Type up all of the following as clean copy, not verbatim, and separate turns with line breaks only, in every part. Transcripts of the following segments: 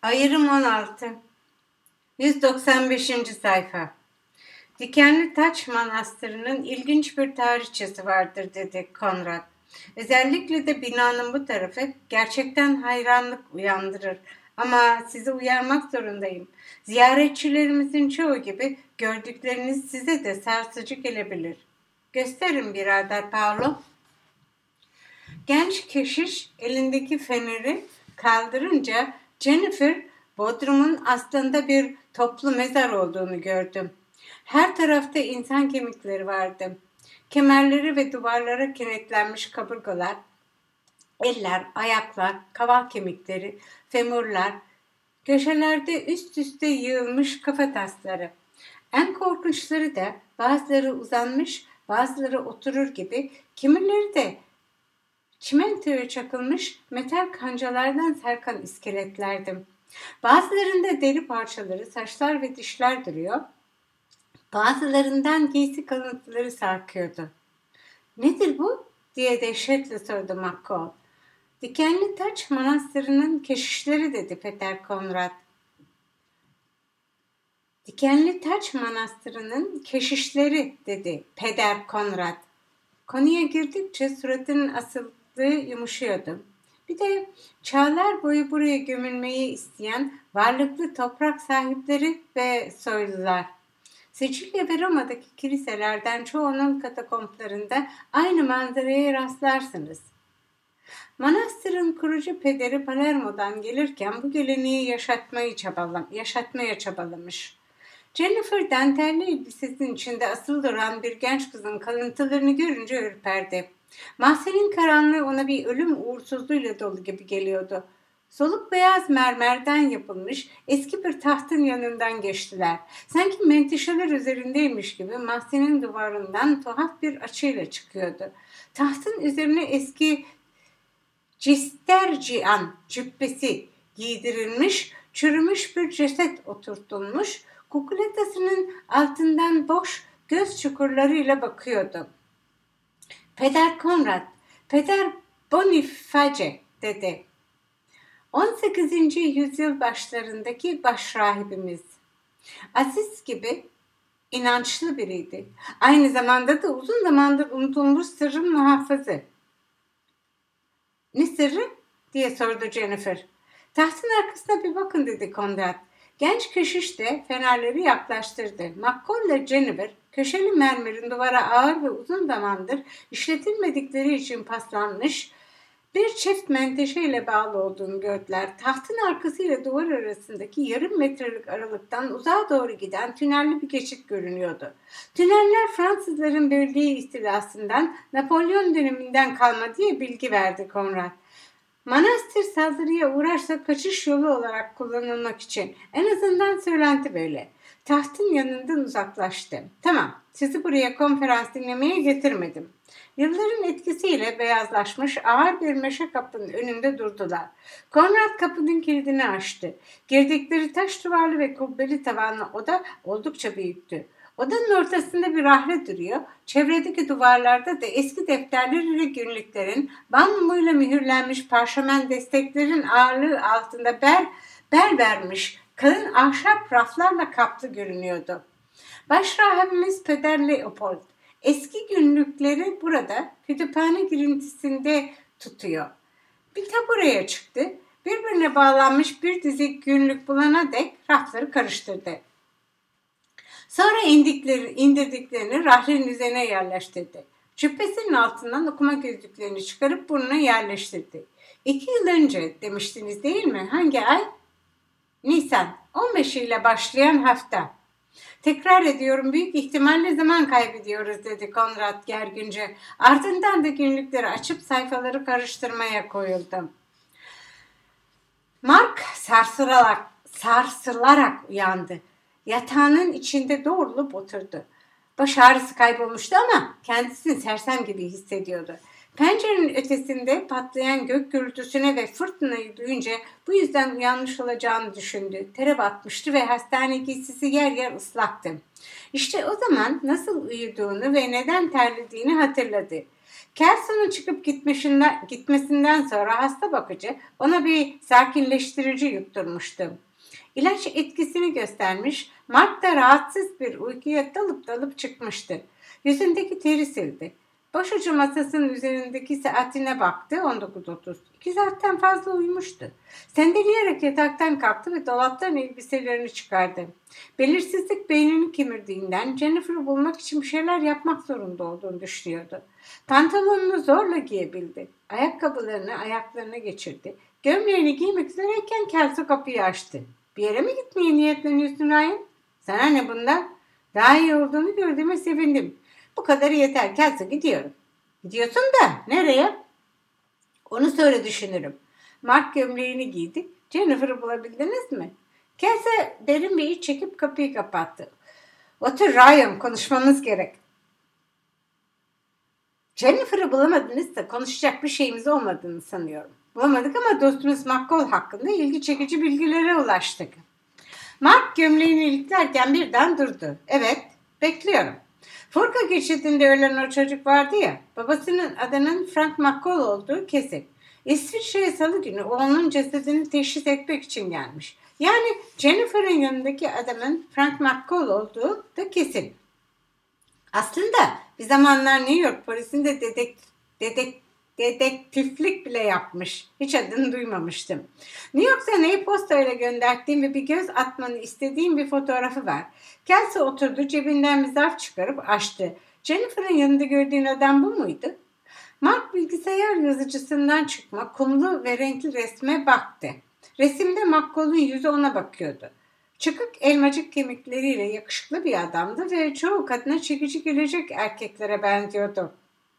Ayrım 16 195. sayfa. Dikenli Taç Manastırı'nın ilginç bir tarihçesi vardır dedi Konrad. Özellikle de binanın bu tarafı gerçekten hayranlık uyandırır. Ama sizi uyarmak zorundayım. Ziyaretçilerimizin çoğu gibi gördükleriniz size de sarsıcı gelebilir. Gösterin birader Paolo. Genç keşiş elindeki feneri kaldırınca Jennifer, Bodrum'un aslında bir toplu mezar olduğunu gördüm. Her tarafta insan kemikleri vardı. Kemerleri ve duvarlara kenetlenmiş kaburgalar, eller, ayaklar, kaval kemikleri, femurlar, köşelerde üst üste yığılmış kafatasları. En korkunçları da bazıları uzanmış, bazıları oturur gibi, kimileri de çimentoya çakılmış metal kancalardan sarkan iskeletlerdim. Bazılarında deri parçaları, saçlar ve dişler duruyor. Bazılarından giysi kalıntıları sarkıyordu. "Nedir bu?" diye dehşetle sordu McCall. "Dikenli Taç Manastırı'nın keşişleri" dedi Peter Konrad. "Dikenli Taç Manastırı'nın keşişleri" dedi Peder Konrad. Konuya girdikçe suratının asıldığı yumuşuyordu. Bir de çağlar boyu buraya gömülmeyi isteyen varlıklı toprak sahipleri ve soylular. Sicilya ve Roma'daki kiliselerden çoğunun katakomplarında aynı manzaraya rastlarsınız. Manastırın kurucu pederi Palermo'dan gelirken bu geleneği yaşatmaya çabalamış. Jennifer dantelli elbisesinin içinde asılı duran bir genç kızın kalıntılarını görünce ürperdi. Mahzenin karanlığı ona bir ölüm uğursuzluğuyla dolu gibi geliyordu. Soluk beyaz mermerden yapılmış eski bir tahtın yanından geçtiler. Sanki menteşeler üzerindeymiş gibi mahzenin duvarından tuhaf bir açıyla çıkıyordu. Tahtın üzerine eski cistercian cübbesi giydirilmiş, çürümüş bir ceset oturtulmuş, kukuletasının altından boş göz çukurlarıyla bakıyordu. "Peder Konrad, Peder Boniface" dedi. 18. yüzyıl başlarındaki başrahibimiz. Aziz gibi inançlı biriydi. Aynı zamanda da uzun zamandır unutulmuş sırrın muhafızı. "Ne sırrı?" diye sordu Jennifer. "Tahtın arkasına bir bakın" dedi Konrad. Genç keşiş de fenerleri yaklaştırdı. McCall ile Jennifer köşeli mermerin duvara ağır ve uzun zamandır işletilmedikleri için paslanmış bir çift menteşe ile bağlı olduğunu gördüler. Tahtın arkası ile duvar arasındaki yarım metrelik aralıktan uzağa doğru giden tünelli bir geçit görünüyordu. Tüneller Fransızların bölgeyi istilasından Napolyon döneminden kalma diye bilgi verdi Konrad. Manastır saldırıya uğrarsa kaçış yolu olarak kullanılmak için. En azından söylenti böyle. Tahtın yanından uzaklaştı. "Tamam, sizi buraya konferans dinlemeye getirmedim." Yılların etkisiyle beyazlaşmış ağır bir meşe kapının önünde durdular. Konrad kapının kilidini açtı. Girdikleri taş duvarlı ve kubbeli tavanlı oda oldukça büyüktü. Odanın ortasında bir rahle duruyor. Çevredeki duvarlarda da eski defterler ile günlüklerin, bambuyla mühürlenmiş parşömen desteklerin ağırlığı altında bel vermiş kalın ahşap raflarla kaplı görünüyordu. Başrahibimiz Peder Leopold eski günlükleri burada kütüphane girintisinde tutuyor. Bir tabureye çıktı. Birbirine bağlanmış bir dizi günlük bulana dek rafları karıştırdı. Sonra indirdiklerini rahlenin üzerine yerleştirdi. Cübbesinin altından okuma gözlüklerini çıkarıp burnuna yerleştirdi. 2 yıl önce demiştiniz değil mi? Hangi ay? Nisan. 15 ile başlayan hafta. "Tekrar ediyorum, büyük ihtimalle zaman kaybediyoruz" dedi Konrad gergince. Ardından da günlükleri açıp sayfaları karıştırmaya koyuldu. Mark sarsılarak uyandı. Yatağının içinde doğrulup oturdu. Baş ağrısı kaybolmuştu ama kendisini sersem gibi hissediyordu. Pencerenin ötesinde patlayan gök gürültüsüne ve fırtınayı duyunca bu yüzden uyanmış olacağını düşündü. Tere batmıştı ve hastane giysisi yer yer ıslaktı. İşte o zaman nasıl uyuduğunu ve neden terlediğini hatırladı. Kelsey'nin çıkıp gitmesinden sonra hasta bakıcı ona bir sakinleştirici yutturmuştu. İlaç etkisini göstermiş, Mark da rahatsız bir uykuya dalıp çıkmıştı. Yüzündeki teri sildi. Başucu masasının üzerindeki saatine baktı, 19:30. 2 saatten fazla uyumuştu. Sendeleyerek yataktan kalktı ve dolaptan elbiselerini çıkardı. Belirsizlik beynini kemirdiğinden Jennifer'ı bulmak için bir şeyler yapmak zorunda olduğunu düşünüyordu. Pantolonunu zorla giyebildi. Ayakkabılarını ayaklarına geçirdi. Gömleğini giymek üzereyken Kelsey kapıyı açtı. Bir yere mi gitmeye niyetleniyorsun Ryan? Sana ne bundan? Daha iyi olduğunu gördüğüme sevindim. Bu kadarı yeter. Kelsey, gidiyorum. Gidiyorsun da nereye? Onu sonra düşünürüm. Mark gömleğini giydi. Jennifer'ı bulabildiniz mi? Kelsey derin bir iç çekip kapıyı kapattı. Otur Ryan, konuşmamız gerek. Jennifer'ı bulamadınızsa konuşacak bir şeyimiz olmadığını sanıyorum. Bulamadık ama dostumuz McCall hakkında ilgi çekici bilgilere ulaştık. Mark gömleğini iliklerken birden durdu. Evet, bekliyorum. Furka geçidinde ölen o çocuk vardı ya, babasının adının Frank McCall olduğu kesin. İsviçre'ye salı günü oğlunun cesedini teşhis etmek için gelmiş. Yani Jennifer'ın yanındaki adamın Frank McCall olduğu da kesin. Aslında bir zamanlar New York polisinde dedektiflik bile yapmış. Hiç adını duymamıştım. New York sana e-postayla gönderdiğim ve bir göz atmanı istediğim bir fotoğrafı var. Kelsey oturdu, cebinden bir zarf çıkarıp açtı. Jennifer'ın yanında gördüğün adam bu muydu? Mark bilgisayar yazıcısından çıkma kumlu ve renkli resme baktı. Resimde McCall'un yüzü ona bakıyordu. Çıkık elmacık kemikleriyle yakışıklı bir adamdı ve çoğu kadına çekici gelecek erkeklere benziyordu.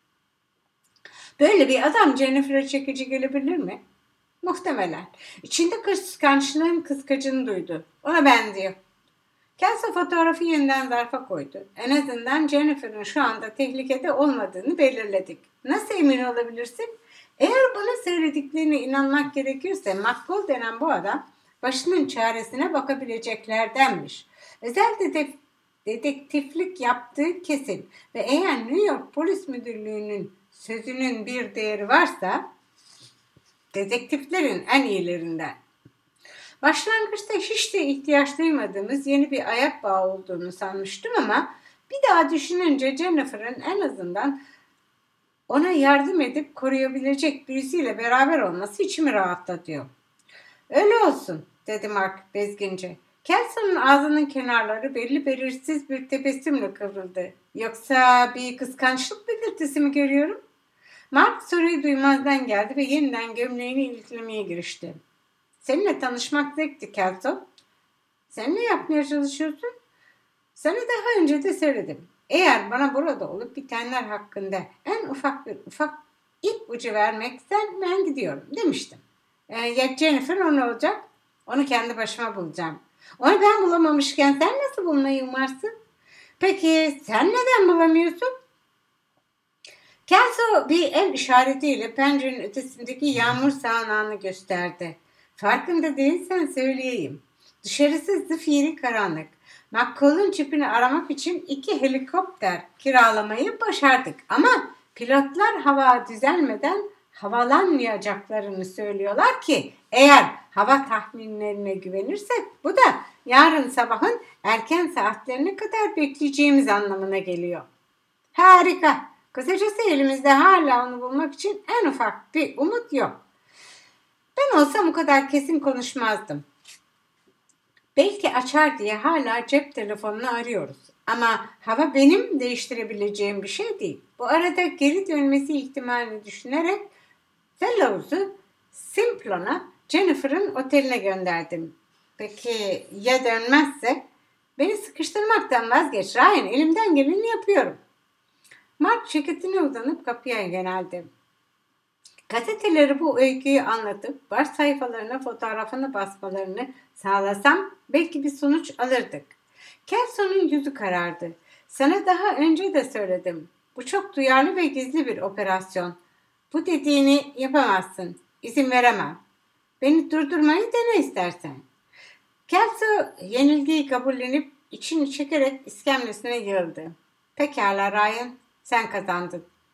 Böyle bir adam Jennifer'a çekici gelebilir mi? Muhtemelen. İçinde kıskançlığın kıskacını duydu. Ona benziyor. Kelsey fotoğrafı yeniden zarfa koydu. En azından Jennifer'ın şu anda tehlikede olmadığını belirledik. Nasıl emin olabilirsin? Eğer bana söylediklerine inanmak gerekirse McCall denen bu adam başının çaresine bakabileceklerdenmiş. Özel dedektiflik yaptığı kesin ve eğer New York Polis Müdürlüğü'nün sözünün bir değeri varsa dedektiflerin en iyilerinden. Başlangıçta hiç de ihtiyaç duymadığımız yeni bir ayak bağı olduğunu sanmıştım ama bir daha düşününce Jennifer'ın en azından ona yardım edip koruyabilecek birisiyle beraber olması içimi rahatlatıyor. Öyle olsun, dedi Mark bezgince. Kelsey'nin ağzının kenarları belirsiz bir tebessümle kıvrıldı. Yoksa bir kıskançlık belirtisi mi görüyorum? Mark soruyu duymazdan geldi ve yeniden gömleğini iliklemeye girişti. Seninle tanışmak zevkti Kelsey. Sen ne yapmaya çalışıyorsun? Sana daha önce de söyledim. Eğer bana burada olup bitenler hakkında en ufak ipucu vermekten ben gidiyorum demiştim. Ya Jennifer o ne olacak? Onu kendi başıma bulacağım. Onu ben bulamamışken sen nasıl bulmayı umarsın? Peki sen neden bulamıyorsun? Kelsey bir el işaretiyle pencerenin ötesindeki yağmur sağanağını gösterdi. Farkında değilsen söyleyeyim. Dışarısı zifiri karanlık. McCall'un çipini aramak için 2 helikopter kiralamayı başardık. Ama pilotlar hava düzelmeden havalanmayacaklarını söylüyorlar ki eğer hava tahminlerine güvenirsek bu da yarın sabahın erken saatlerine kadar bekleyeceğimiz anlamına geliyor. Harika. Kısacası elimizde hala onu bulmak için en ufak bir umut yok. Ben olsam o kadar kesin konuşmazdım. Belki açar diye hala cep telefonunu arıyoruz. Ama hava benim değiştirebileceğim bir şey değil. Bu arada geri dönmesi ihtimalini düşünerek Fellows'u Simplon'a Jennifer'ın oteline gönderdim. Peki ya dönmezse? Beni sıkıştırmaktan vazgeç Ryan, elimden geleni yapıyorum. Mark ceketine uzanıp kapıya yöneldi. Gazeteleri bu öyküyü anlatıp baş sayfalarına fotoğrafını basmalarını sağlasam belki bir sonuç alırdık. Kelsey'nin yüzü karardı. Sana daha önce de söyledim. Bu çok duyarlı ve gizli bir operasyon. Bu dediğini yapamazsın. İzin veremem. Beni durdurmayı dene istersen. Kelsey yenilgiyi kabullenip içini çekerek iskemlesine yığıldı. Pekala Ryan, sen kazandın.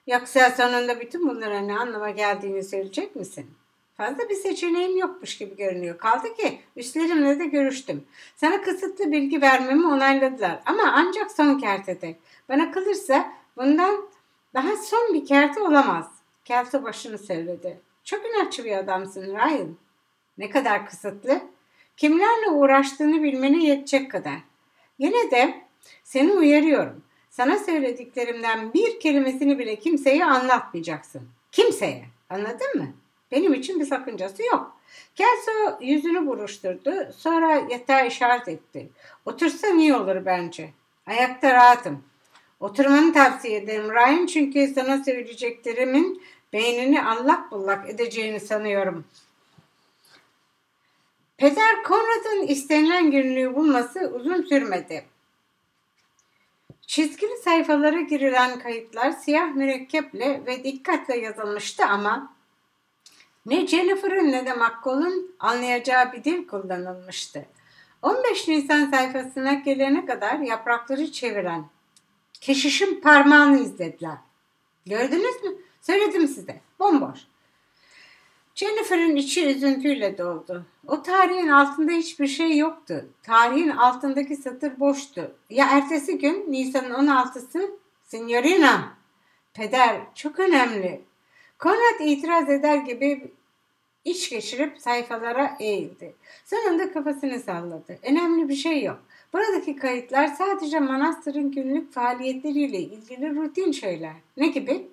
Yoksa sonunda bütün bunlara ne anlama geldiğini söyleyecek misin? Fazla bir seçeneğim yokmuş gibi görünüyor. Kaldı ki üstlerimle de görüştüm. Sana kısıtlı bilgi vermemi onayladılar. Ama ancak son kertede. Bana kalırsa bundan daha son bir kerte olamaz. Kelte başını söyledi. Çok inatçı bir adamsın Ryan. Ne kadar kısıtlı? Kimlerle uğraştığını bilmene yetecek kadar. Yine de seni uyarıyorum. Sana söylediklerimden bir kelimesini bile kimseye anlatmayacaksın. Kimseye. Anladın mı? Benim için bir sakıncası yok. Kelso yüzünü buruşturdu. Sonra yatağa işaret etti. Otursan iyi olur bence. Ayakta rahatım. Oturmanı tavsiye ederim Ryan, çünkü sana söyleyeceklerimin beynini allak bullak edeceğini sanıyorum. Peder Conrad'ın istenilen günlüğü bulması uzun sürmedi. Çizgili sayfalara girilen kayıtlar siyah mürekkeple ve dikkatle yazılmıştı ama ne Jennifer'ın ne de McCall'un anlayacağı bir dil kullanılmıştı. 15 Nisan sayfasına gelene kadar yaprakları çeviren keşişin parmağını izlediler. Gördünüz mü? Söyledim size. Bomboş. Jennifer'ın içi üzüntüyle doldu. O tarihin altında hiçbir şey yoktu. Tarihin altındaki satır boştu. Ya ertesi gün Nisan'ın 16'sı? Signorina. Peder, çok önemli. Konrad itiraz eder gibi iç geçirip sayfalara eğildi. Sonunda kafasını salladı. Önemli bir şey yok. Buradaki kayıtlar sadece manastırın günlük faaliyetleriyle ilgili rutin şeyler. Ne gibi?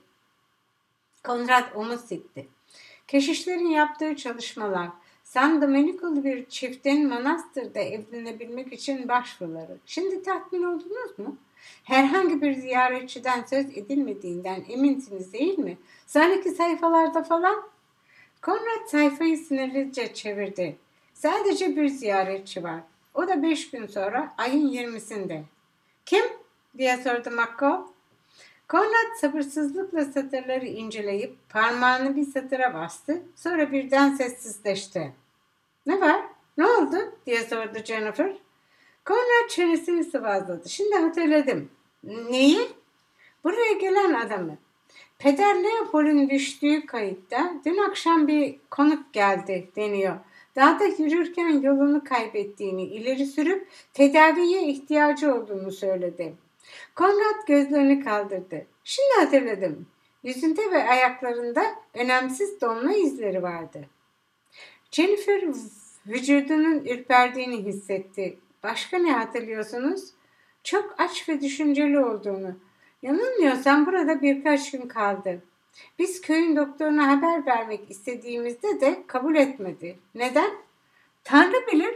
Konrad omuz silkti. Keşişlerin yaptığı çalışmalar, San Domenicolu bir çiftin manastırda evlenebilmek için başvuruları. Şimdi tatmin oldunuz mu? Herhangi bir ziyaretçiden söz edilmediğinden eminsiniz değil mi? Sonraki sayfalarda falan? Konrad sayfayı sinirlice çevirdi. Sadece bir ziyaretçi var. O da 5 gün sonra ayın 20'sinde. Kim? Diye sordu McCall. Konrad sabırsızlıkla satırları inceleyip parmağını bir satıra bastı. Sonra birden sessizleşti. Ne var? Ne oldu? Diye sordu Jennifer. Konrad çenesini sıvazladı. Şimdi hatırladım. Neyi? Buraya gelen adamı. Peder Leopold'un düştüğü kayıtta dün akşam bir konuk geldi deniyor. Dağda yürürken yolunu kaybettiğini ileri sürüp tedaviye ihtiyacı olduğunu söyledi. Konrad gözlerini kaldırdı. Şimdi hatırladım. Yüzünde ve ayaklarında önemsiz donma izleri vardı. Jennifer vücudunun ürperdiğini hissetti. Başka ne hatırlıyorsunuz? Çok aç ve düşünceli olduğunu. Yanılmıyorsam burada birkaç gün kaldı. Biz köyün doktoruna haber vermek istediğimizde de kabul etmedi. Neden? Tanrı bilir.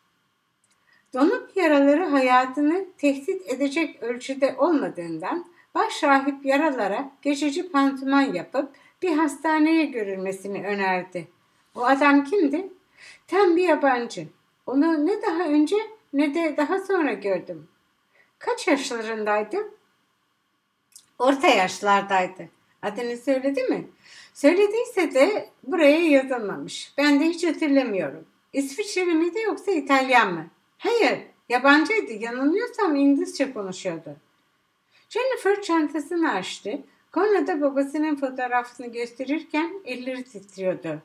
Donuk yaraları hayatını tehdit edecek ölçüde olmadığından başrahip yaralara geçici pansuman yapıp bir hastaneye görülmesini önerdi. O adam kimdi? Tam bir yabancı. Onu ne daha önce ne de daha sonra gördüm. Kaç yaşlarındaydı? Orta yaşlardaydı. Adını söyledi mi? Söylediyse de buraya yazılmamış. Ben de hiç hatırlamıyorum. İsviçreli miydi yoksa İtalyan mı? Hayır, yabancıydı. Yanılmıyorsam İngilizce konuşuyordu. Jennifer çantasını açtı. Konrad babasının fotoğrafını gösterirken elleri titriyordu.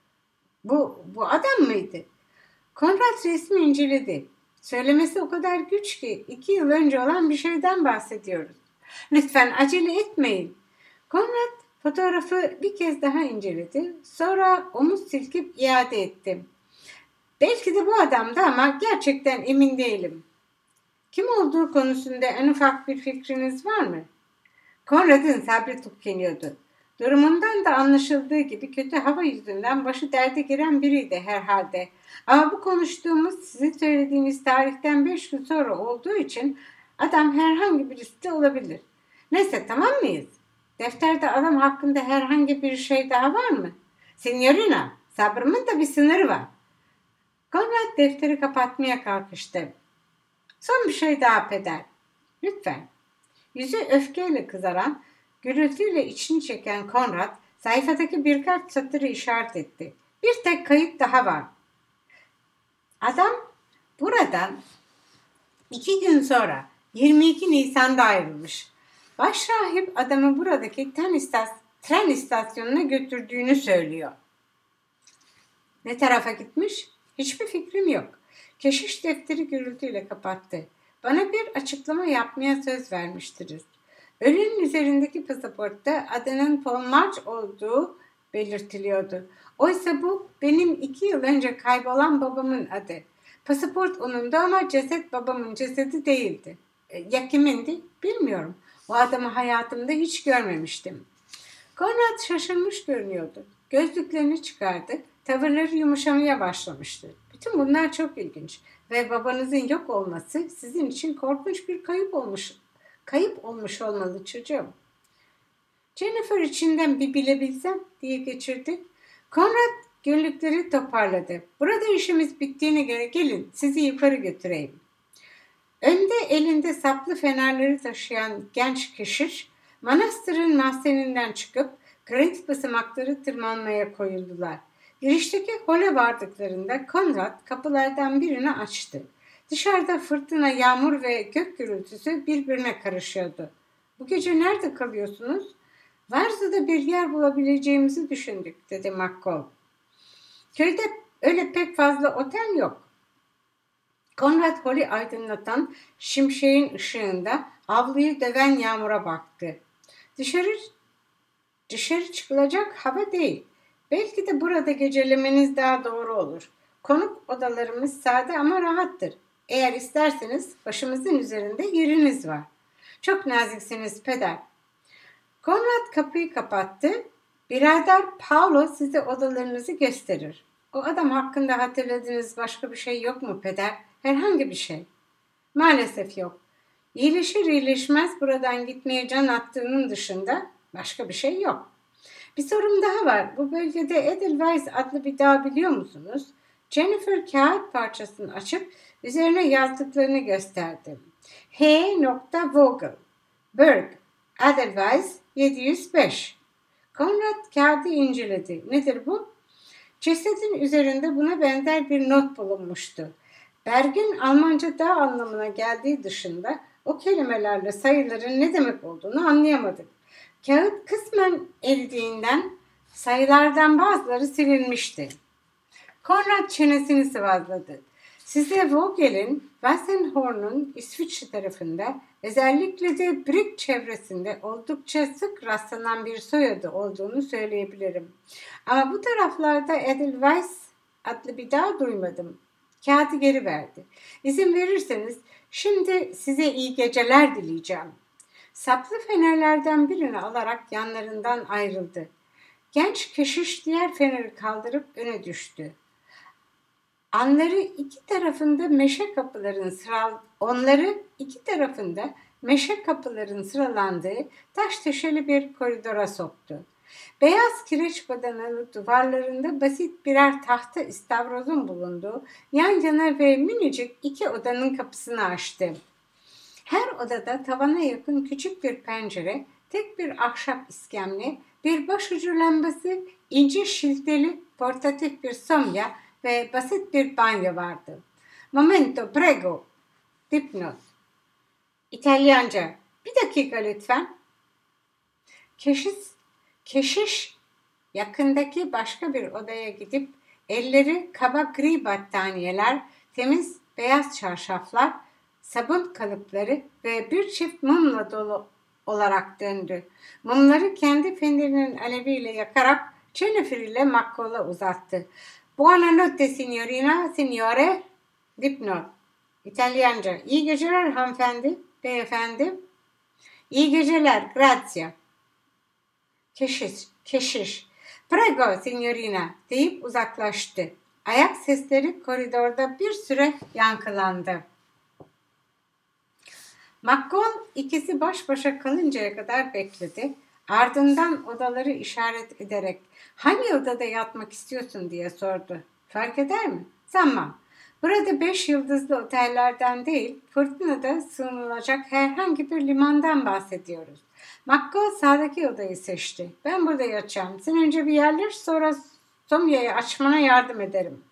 Bu adam mıydı? Konrad resmi inceledi. Söylemesi o kadar güç ki 2 yıl önce olan bir şeyden bahsediyoruz. Lütfen acele etmeyin. Konrad fotoğrafı bir kez daha inceledi. Sonra omuz silkip iade etti. Belki de bu adamdı ama gerçekten emin değilim. Kim olduğu konusunda en ufak bir fikriniz var mı? Konrad'ın sabrı tükeniyordu. Durumundan da anlaşıldığı gibi kötü hava yüzünden başı derde giren biriydi herhalde. Ama bu konuştuğumuz size söylediğiniz tarihten 5 gün sonra olduğu için adam herhangi birisi de olabilir. Neyse, tamam mıyız? Defterde adam hakkında herhangi bir şey daha var mı? Signorina, sabrımın da bir sınırı var. Konrad defteri kapatmaya kalkıştı. Son bir şey daha peder. Lütfen. Yüzü öfkeyle kızaran, gürültüyle içini çeken Konrad sayfadaki birkaç satırı işaret etti. Bir tek kayıt daha var. Adam buradan 2 gün sonra 22 Nisan'da ayrılmış. Başrahip adamı buradaki tren istasyonuna götürdüğünü söylüyor. Ne tarafa gitmiş? Hiçbir fikrim yok. Keşiş defteri gürültüyle kapattı. Bana bir açıklama yapmaya söz vermiştiniz. Ölünün üzerindeki pasaportta adının Paul March olduğu belirtiliyordu. Oysa bu benim 2 yıl önce kaybolan babamın adı. Pasaport onundu ama ceset babamın cesedi değildi. Ya kimindi? Bilmiyorum. O adamı hayatımda hiç görmemiştim. Konrad şaşırmış görünüyordu. Gözlüklerini çıkardı. Tavırları yumuşamaya başlamıştı. Bütün bunlar çok ilginç ve babanızın yok olması sizin için korkunç bir kayıp olmuş olmalı çocuğum. Jennifer içinden bir bilebilsem diye geçirdi. Konrad gözlükleri toparladı. Burada işimiz bittiğine göre gelin sizi yukarı götüreyim. Önde elinde saplı fenerleri taşıyan genç keşiş manastırın mahzeninden çıkıp granit basamakları tırmanmaya koyuldular. Girişteki hole vardıklarında Konrad kapılardan birini açtı. Dışarıda fırtına, yağmur ve gök gürültüsü birbirine karışıyordu. Bu gece nerede kalıyorsunuz? Varza'da bir yer bulabileceğimizi düşündük, dedi McCall. Köyde öyle pek fazla otel yok. Konrad Holly aydınlatan şimşeğin ışığında avluyu döven yağmura baktı. Dışarı çıkılacak hava değil. Belki de burada gecelemeniz daha doğru olur. Konuk odalarımız sade ama rahattır. Eğer isterseniz başımızın üzerinde yeriniz var. Çok naziksiniz peder. Konrad kapıyı kapattı. Birader Paulo size odalarınızı gösterir. O adam hakkında hatırladığınız başka bir şey yok mu peder? Herhangi bir şey. Maalesef yok. İyileşir iyileşmez buradan gitmeye can attığının dışında başka bir şey yok. Bir sorum daha var. Bu bölgede Edelweiss adlı bir dağ biliyor musunuz? Jennifer kağıt parçasını açıp üzerine yazdıklarını gösterdi. H. Vogel, Berg, Edelweiss 705. Konrad kağıdı inceledi. Nedir bu? Cesedin üzerinde buna benzer bir not bulunmuştu. Berg'in Almanca dağ anlamına geldiği dışında o kelimelerle sayıların ne demek olduğunu anlayamadık. Kağıt kısmen eridiğinden sayılardan bazıları silinmişti. Konrad çenesini sıvazladı. Size Vogel'in Wassenhorn'un İsviçre tarafında özellikle de Brig çevresinde oldukça sık rastlanan bir soyadı olduğunu söyleyebilirim. Ama bu taraflarda Edelweiss adlı bir dağ duymadım. Kağıdı geri verdi. İzin verirseniz şimdi size iyi geceler dileyeceğim. Saplı fenerlerden birini alarak yanlarından ayrıldı. Genç keşiş diğer feneri kaldırıp öne düştü. Onları iki tarafında meşe kapıların sıralandığı taş döşeli bir koridora soktu. Beyaz kireç badanalı duvarlarında basit birer tahta istavrozun bulunduğu yan yana ve minicik 2 odanın kapısını açtı. Her odada tavana yakın küçük bir pencere, tek bir ahşap iskemle, bir başucu lambası, ince şilteli portatif bir somya ve basit bir banyo vardı. Momento, prego. Dipnot. İtalyanca. Bir dakika lütfen. Keşiş yakındaki başka bir odaya gidip elleri kaba gri battaniyeler, temiz beyaz çarşaflar, sabun kalıpları ve bir çift mumla dolu olarak döndü. Mumları kendi fenerinin aleviyle yakarak Jennifer ile McCall'a uzattı. Buonanotte signorina, signore. Dipnot. İtalyanca. İyi geceler hanımefendi, beyefendi. İyi geceler, grazie. Keşiş. Prego signorina deyip uzaklaştı. Ayak sesleri koridorda bir süre yankılandı. McCall ikisi baş başa kalıncaya kadar bekledi. Ardından odaları işaret ederek hangi odada yatmak istiyorsun diye sordu. Fark eder mi? Sanmam. Burada 5 yıldızlı otellerden değil, fırtınada sığınılacak herhangi bir limandan bahsediyoruz. McCall sağdaki odayı seçti. Ben burada yatacağım. Sen önce bir yerleş, sonra somyayı açmana yardım ederim.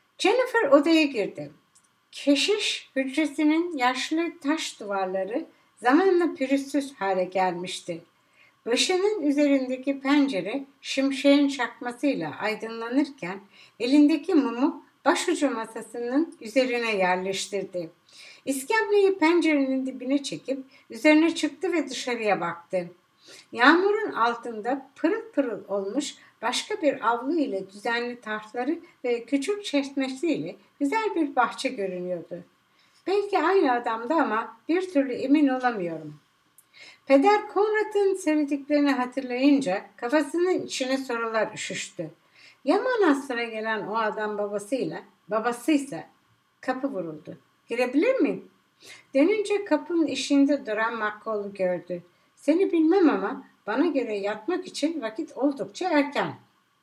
Jennifer odaya girdi. Keşiş hücresinin yaşlı taş duvarları zamanla pürüzsüz hale gelmişti. Başının üzerindeki pencere şimşeğin çakmasıyla aydınlanırken elindeki mumu başucu masasının üzerine yerleştirdi. İskemleyi pencerenin dibine çekip üzerine çıktı ve dışarıya baktı. Yağmurun altında pırıl pırıl olmuş başka bir avlu ile düzenli tarhları ve küçük çeşmesiyle güzel bir bahçe görünüyordu. Belki aynı adamdı ama bir türlü emin olamıyorum. Peder Konrad'ın söylediklerini hatırlayınca kafasının içine sorular üşüştü. Ya Manastır'a gelen o adam babasıysa kapı vuruldu. Girebilir miyim? Dönünce kapının eşiğinde duran McCall'u gördü. Seni bilmem ama bana göre yatmak için vakit oldukça erken.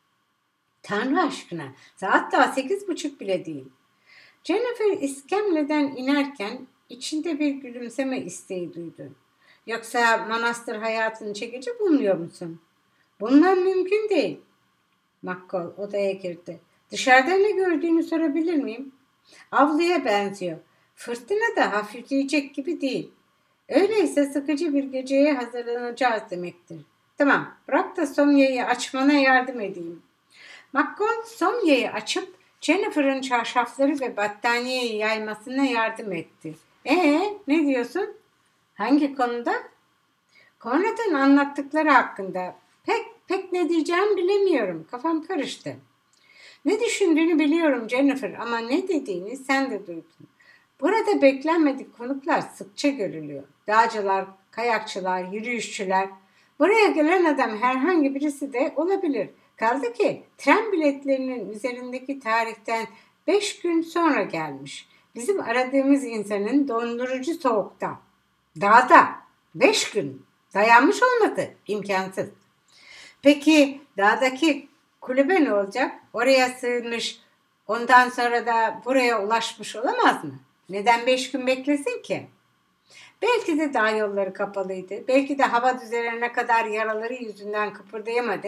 Tanrı aşkına, saat daha 8:30 bile değil. Jennifer iskemleden inerken içinde bir gülümseme isteği duydu. Yoksa manastır hayatını çekici bulmuyor musun? Bundan mümkün değil. McCall odaya girdi. Dışarıda ne gördüğünü sorabilir miyim? Avluya benziyor. Fırtına da hafifleyecek gibi değil. Öyleyse sıkıcı bir geceye hazırlanacağız demektir. Tamam, bırak da somyayı açmana yardım edeyim. McCall somyayı açıp Jennifer'ın çarşafları ve battaniyeyi yaymasına yardım etti. Ne diyorsun? Hangi konuda? Conrad'ın anlattıkları hakkında. Pek ne diyeceğimi bilemiyorum. Kafam karıştı. Ne düşündüğünü biliyorum Jennifer ama ne dediğini sen de duydun. Burada beklenmedik konuklar sıkça görülüyor. Dağcılar, kayakçılar, yürüyüşçüler. Buraya gelen adam herhangi birisi de olabilir. Kaldı ki tren biletlerinin üzerindeki tarihten 5 gün sonra gelmiş. Bizim aradığımız insanın dondurucu soğukta. Dağda 5 gün dayanmış olmadı. İmkansız. Peki dağdaki kulübe ne olacak? Oraya sığınmış, ondan sonra da buraya ulaşmış olamaz mı? Neden 5 gün beklesin ki? Belki de dağ yolları kapalıydı. Belki de hava düzelene kadar yaraları yüzünden kıpırdayamadı.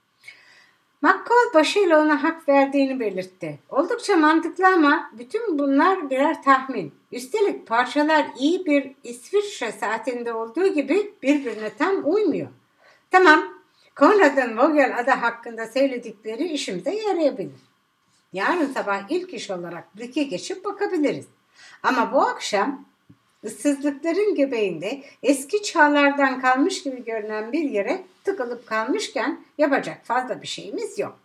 McCall başıyla ona hak verdiğini belirtti. Oldukça mantıklı ama bütün bunlar birer tahmin. Üstelik parçalar iyi bir İsviçre saatinde olduğu gibi birbirine tam uymuyor. Tamam, Conrad'ın Vogel adı hakkında söyledikleri işimize yarayabilir. Yarın sabah ilk iş olarak Brick'e geçip bakabiliriz. Ama bu akşam ıssızlıkların göbeğinde eski çağlardan kalmış gibi görünen bir yere tıkılıp kalmışken yapacak fazla bir şeyimiz yok.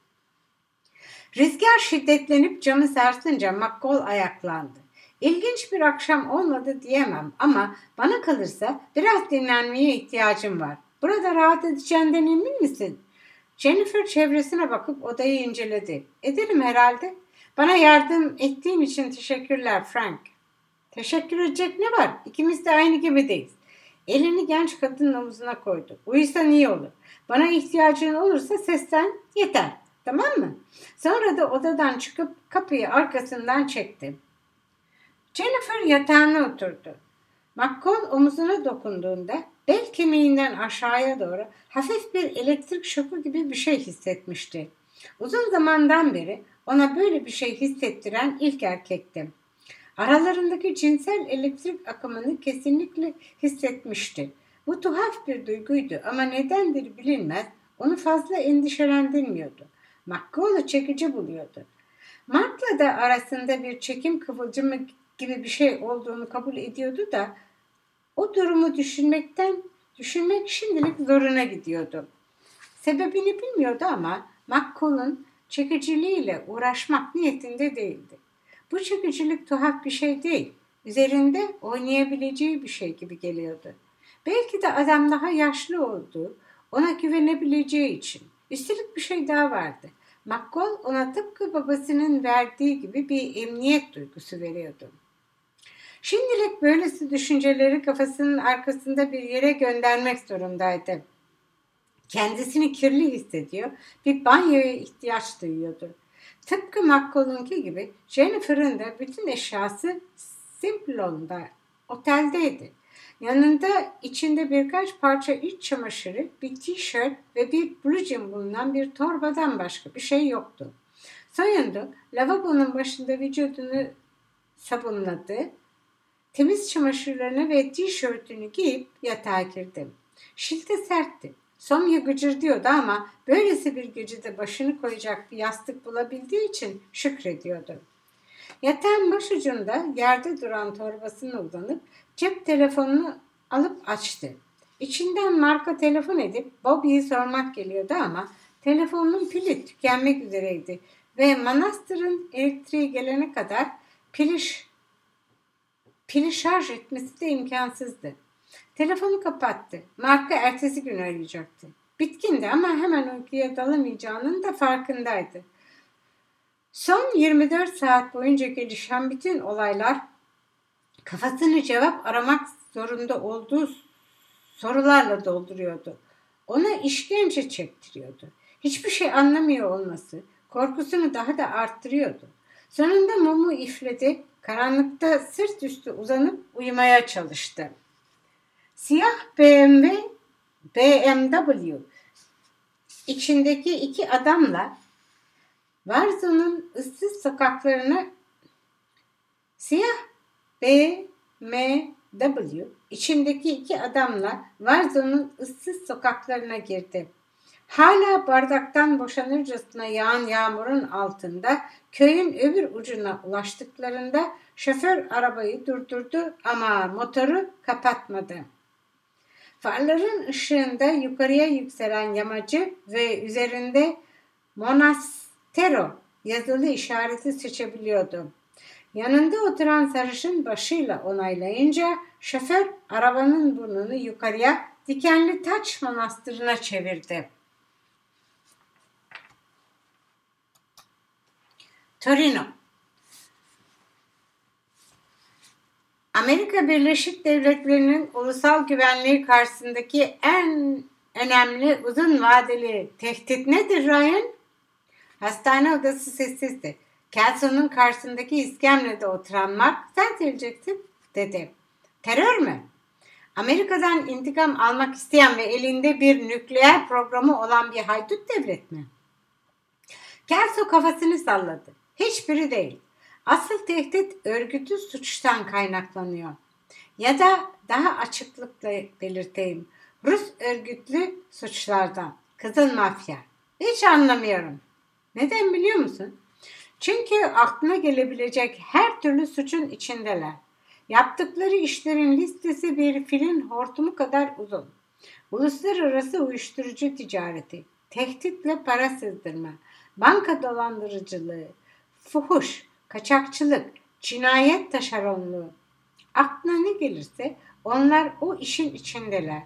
Rüzgar şiddetlenip camı sarsınca McCall ayaklandı. İlginç bir akşam olmadı diyemem ama bana kalırsa biraz dinlenmeye ihtiyacım var. Burada rahat edeceğinden emin misin? Jennifer çevresine bakıp odayı inceledi. Ederim herhalde. Bana yardım ettiğin için teşekkürler Frank. Teşekkür edecek ne var? İkimiz de aynı gemideyiz. Elini genç kadının omuzuna koydu. Uyusan iyi olur. Bana ihtiyacın olursa seslen yeter. Tamam mı? Sonra da odadan çıkıp kapıyı arkasından çekti. Jennifer yatağına oturdu. McCall omuzuna dokunduğunda bel kemiğinden aşağıya doğru hafif bir elektrik şoku gibi bir şey hissetmişti. Uzun zamandan beri ona böyle bir şey hissettiren ilk erkekti. Aralarındaki cinsel elektrik akımını kesinlikle hissetmişti. Bu tuhaf bir duyguydu ama nedendir bilinmez onu fazla endişelendirmiyordu. McCall'u çekici buluyordu. Mark'la da arasında bir çekim kıvılcımı gibi bir şey olduğunu kabul ediyordu da o durumu düşünmek şimdilik zoruna gidiyordu. Sebebini bilmiyordu ama McCall'un çekiciliğiyle uğraşmak niyetinde değildi. Bu çekicilik tuhaf bir şey değil, üzerinde oynayabileceği bir şey gibi geliyordu. Belki de adam daha yaşlı olduğu, ona güvenebileceği için. Üstelik bir şey daha vardı. McCall ona tıpkı babasının verdiği gibi bir emniyet duygusu veriyordu. Şimdilik böylesi düşünceleri kafasının arkasında bir yere göndermek zorundaydı. Kendisini kirli hissediyor, bir banyoya ihtiyaç duyuyordu. Tıpkı McCall'unki gibi Jennifer'ın da bütün eşyası Simplon'da, oteldeydi. Yanında içinde birkaç parça iç çamaşırı, bir tişört ve bir blue jean bulunan bir torbadan başka bir şey yoktu. Soyundu, lavabonun başında vücudunu sabunladı, Temiz çamaşırlarını ve tişörtünü giyip yatağa girdim. Şilte sertti. Somya gıcırdıyordu ama böylesi bir gecede başını koyacak bir yastık bulabildiği için şükrediyordu. Yatağın başucunda yerde duran torbasına uzanıp cep telefonunu alıp açtı. İçinden marka telefon edip Bobby'yi sormak geliyordu ama telefonun pili tükenmek üzereydi ve manastırın elektriği gelene kadar pili şarj etmesi de imkansızdı. Telefonu kapattı. Marka ertesi gün arayacaktı. Bitkindi ama hemen uykuya dalamayacağının da farkındaydı. Son 24 saat boyunca gelişen bütün olaylar kafasını cevap aramak zorunda olduğu sorularla dolduruyordu. Ona işkence çektiriyordu. Hiçbir şey anlamıyor olması korkusunu daha da arttırıyordu. Sonunda mumu üfledi, karanlıkta sırt üstü uzanıp uyumaya çalıştı. Siyah BMW içindeki iki adamla Varzo'nun ıssız sokaklarına siyah BMW içindeki iki adamla Varzo'nun ıssız sokaklarına girdi. Hala bardaktan boşanırcasına yağan yağmurun altında köyün öbür ucuna ulaştıklarında şoför arabayı durdurdu ama motoru kapatmadı. Farların ışığında yukarıya yükselen yamacı ve üzerinde Monastero yazılı işareti seçebiliyordu. Yanında oturan sarışın başıyla onaylayınca şoför arabanın burnunu yukarıya Dikenli Taç Manastırı'na çevirdi. Torino. Amerika Birleşik Devletleri'nin ulusal güvenliği karşısındaki en önemli uzun vadeli tehdit nedir Ryan? Hastane odası sessizdi. Kelsey'nin karşısındaki iskemlede oturan Mark, sen söyleyeceksin, dedi. Terör mü? Amerika'dan intikam almak isteyen ve elinde bir nükleer programı olan bir haydut devlet mi? Kelsey kafasını salladı. Hiçbiri değil. Asıl tehdit örgütü suçtan kaynaklanıyor. Ya da daha açıklıkla belirteyim. Rus örgütlü suçlardan. Kızıl mafya. Hiç anlamıyorum. Neden biliyor musun? Çünkü aklına gelebilecek her türlü suçun içindeler. Yaptıkları işlerin listesi bir filin hortumu kadar uzun. Uluslararası uyuşturucu ticareti, tehditle para sızdırma, banka dolandırıcılığı, fuhuş, kaçakçılık, cinayet taşeronluğu. Aklına ne gelirse onlar o işin içindeler.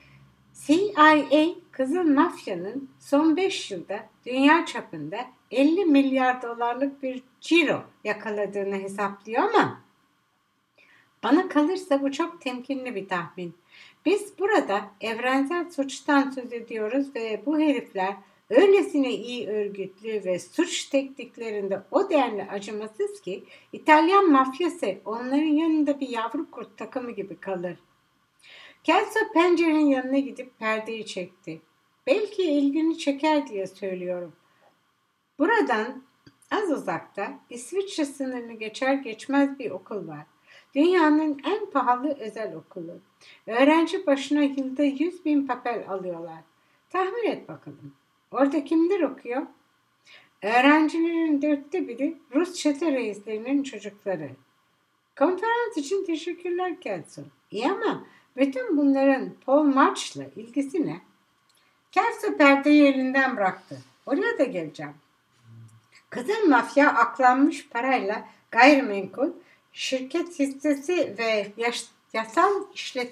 CIA, Kızıl Mafya'nın son 5 yılda dünya çapında 50 milyar dolarlık bir ciro yakaladığını hesaplıyor ama bana kalırsa bu çok temkinli bir tahmin. Biz burada evrensel suçtan söz ediyoruz ve bu herifler öylesine iyi örgütlü ve suç tekniklerinde o denli acımasız ki İtalyan mafyası onların yanında bir yavru kurt takımı gibi kalır. Kelso pencerenin yanına gidip perdeyi çekti. Belki ilgini çeker diye söylüyorum. Buradan az uzakta İsviçre sınırını geçer geçmez bir okul var. Dünyanın en pahalı özel okulu. Öğrenci başına yılda 100.000 papel alıyorlar. Tahmin et bakalım. Orada kimler okuyor? Öğrencilerin 1/4'ü Rus çete reislerinin çocukları. Konferans için teşekkürler Kelso. İyi ama bütün bunların Paul March'la ilgisi ne? Kelso perdeyi elinden bıraktı. Oraya da geleceğim. Kızıl mafya aklanmış parayla gayrimenkul, şirket hissesi ve yasal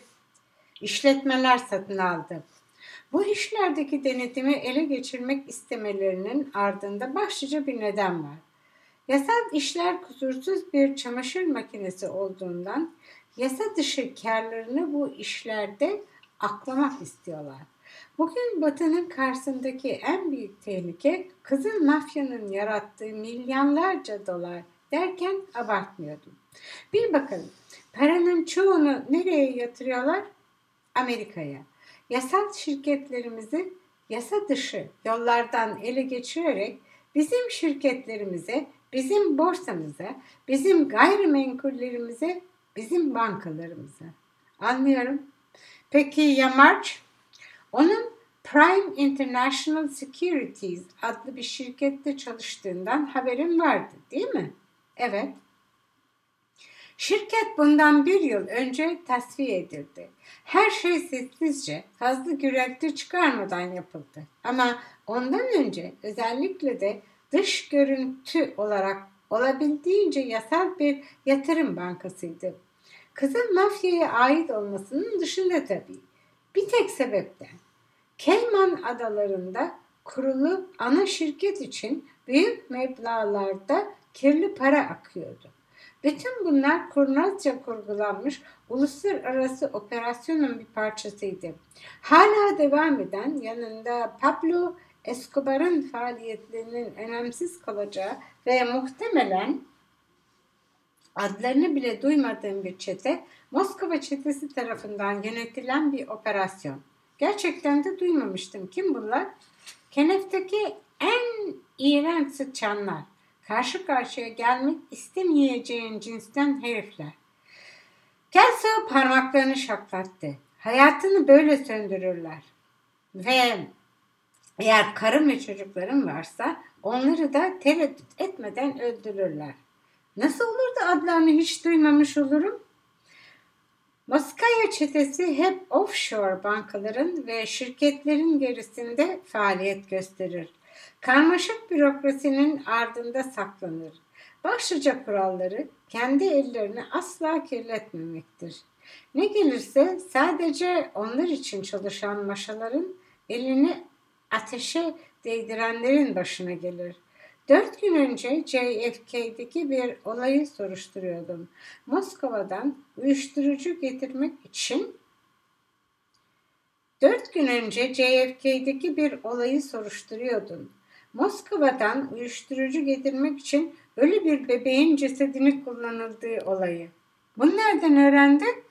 işletmeler satın aldı. Bu işlerdeki denetimi ele geçirmek istemelerinin ardında başlıca bir neden var. Yasal işler kusursuz bir çamaşır makinesi olduğundan yasa dışı karlarını bu işlerde aklamak istiyorlar. Bugün Batı'nın karşısındaki en büyük tehlike Kızıl Mafya'nın yarattığı milyonlarca dolar derken abartmıyordum. Bir bakalım paranın çoğunu nereye yatırıyorlar? Amerika'ya. Yasal şirketlerimizi yasa dışı yollardan ele geçirerek bizim şirketlerimize, bizim borsamıza, bizim gayrimenkullerimize bizim bankalarımıza. Anlıyorum. Peki ya Marge? Onun Prime International Securities adlı bir şirkette çalıştığından haberin vardı, değil mi? Evet. Şirket bundan 1 yıl önce tasfiye edildi. Her şey sessizce, fazla gürültü çıkarmadan yapıldı. Ama ondan önce özellikle de dış görüntü olarak olabildiğince yasal bir yatırım bankasıydı. Kızın mafyaya ait olmasının dışında tabii. Bir tek sebepten. Cayman Adaları'nda kurulu ana şirket için büyük meblağlarda kirli para akıyordu. Bütün bunlar kurnazca kurgulanmış uluslararası operasyonun bir parçasıydı. Hala devam eden, yanında Pablo Escobar'ın faaliyetlerinin önemsiz kalacağı ve muhtemelen adlarını bile duymadığım bir çete, Moskova çetesi tarafından yönetilen bir operasyon. Gerçekten de duymamıştım. Kim bunlar? Kenefteki en iğrenç sıçanlar. Karşı karşıya gelmek istemeyeceğin cinsten herifler. Kelso parmaklarını şaklattı. Hayatını böyle söndürürler. Ve eğer karın ve çocukların varsa onları da tereddüt etmeden öldürürler. Nasıl olur da adlarını hiç duymamış olurum? Moskaya çetesi hep offshore bankaların ve şirketlerin gerisinde faaliyet gösterir. Karmaşık bürokrasinin ardında saklanır. Başlıca kuralları kendi ellerini asla kirletmemektir. Ne gelirse sadece onlar için çalışan maşaların elini ateşe değdirenlerin başına gelir. 4 gün önce JFK'deki bir olayı soruşturuyordum. Moskova'dan uyuşturucu getirmek için 4 gün önce JFK'deki bir olayı soruşturuyordum. Moskova'dan uyuşturucu getirmek için ölü bir bebeğin cesedini kullanıldığı olayı. Bunu nereden öğrendin?